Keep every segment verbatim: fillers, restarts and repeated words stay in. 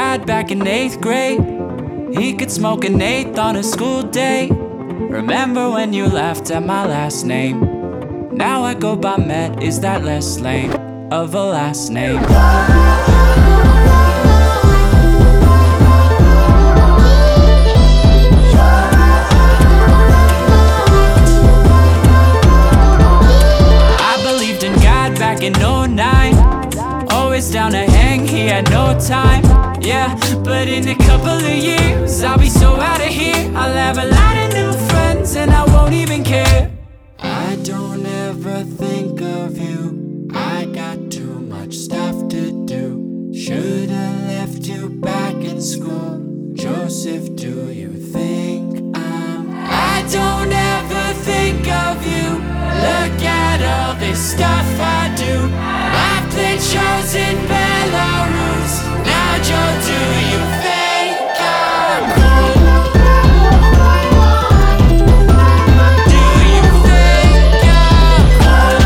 God back in eighth grade. He could smoke an eighth on a school day. Remember when you laughed at my last name? Now I go by Met, is that less lame of a last name? Back in oh nine, always down to hang, he had no time. Yeah, but in a couple of years I'll be so out of here. I'll have a lot of new friends and I won't even care. I don't ever think of you, I got too much stuff to do. Should've left you back in school. Joseph, do you think I'm I don't ever think of you. Look at all this stuff I do. I played shows in Belarus. Now Joe, do you think I'm cool? Do you think I'm cool?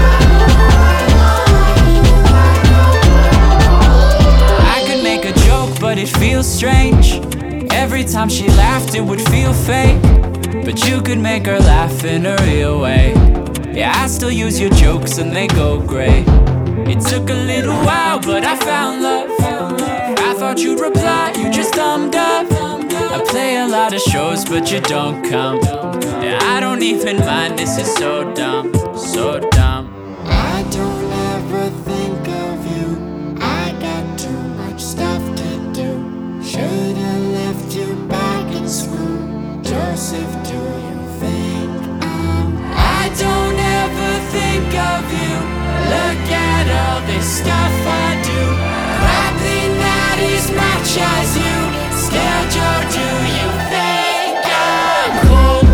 I could make a joke but it feels strange. Every time she laughed it would feel fake. But you could make her laugh in a real way. Yeah, I still use your jokes and they go great. It took a little while, but I found love. I thought you'd reply, you just thumbed up. I play a lot of shows, but you don't come. Yeah, I don't even mind, this is so dumb, so dumb. I don't ever think of you, I got too much stuff to do. Should've left you back in school. Joseph, do you think I'm I don't ever think of you. Look at all this stuff I do. Probably not as much as you. Still, Joe, do you think I'm cool?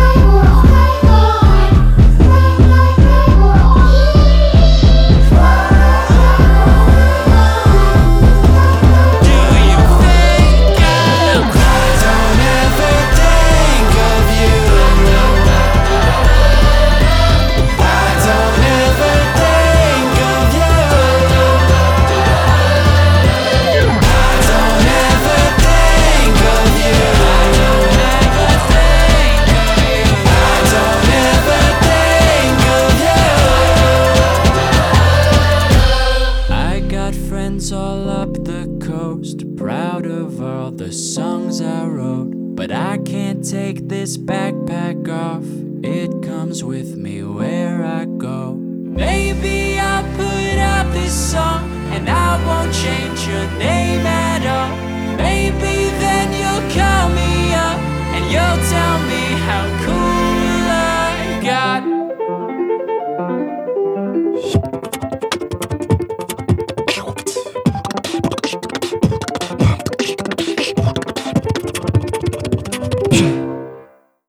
All up the coast, proud of all the songs I wrote. But I can't take this backpack off, it comes with me where I go. Maybe I'll put out this song and I won't change your name.